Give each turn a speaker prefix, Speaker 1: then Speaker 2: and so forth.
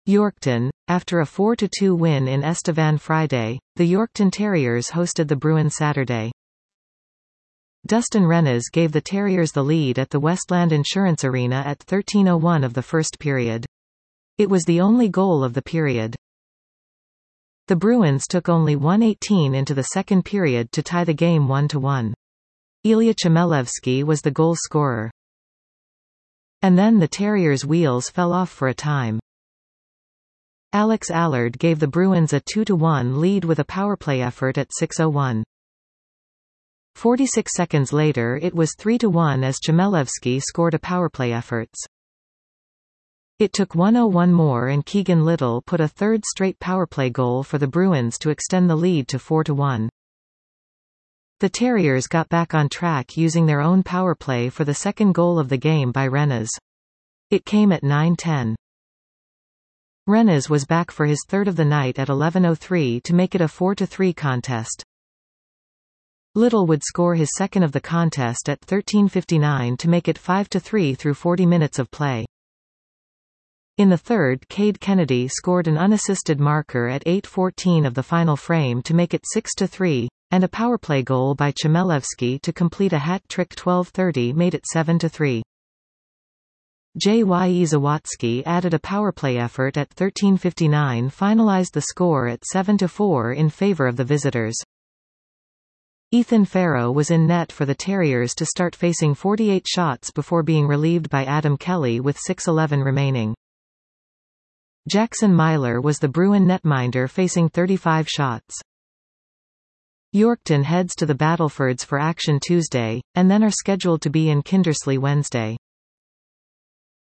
Speaker 1: Yorkton. After a 4-2 win in Estevan Friday, the Yorkton Terriers hosted the Bruins Saturday. Dustin Rennes gave the Terriers the lead at the Westland Insurance Arena at 13:01 of the first period. It was the only goal of the period. The Bruins took only 1:18 into the second period to tie the game 1-1. Ilya Chmelevski was the goal scorer. And then the Terriers' wheels fell off for a time. Alex Allard gave the Bruins a 2-1 lead with a powerplay effort at 6:01. 46 seconds later it was 3-1 as Chmelevski scored a powerplay efforts. It took 1:01 more and Keegan Little put a third straight powerplay goal for the Bruins to extend the lead to 4-1. The Terriers got back on track using their own powerplay for the second goal of the game by Rennes. It came at 9:10. Rennes was back for his third of the night at 11:03 to make it a 4-3 contest. Little would score his second of the contest at 13:59 to make it 5-3 through 40 minutes of play. In the third, Cade Kennedy scored an unassisted marker at 8:14 of the final frame to make it 6-3, and a powerplay goal by Chmelevski to complete a hat-trick 12:30 made it 7-3. J.Y. Zawatsky added a powerplay effort at 13:59 finalized the score at 7-4 in favor of the visitors. Ethan Farrow was in net for the Terriers to start facing 48 shots before being relieved by Adam Kelly with 6:11 remaining. Jackson Myler was the Bruin netminder facing 35 shots. Yorkton heads to the Battlefords for action Tuesday, and then are scheduled to be in Kindersley Wednesday.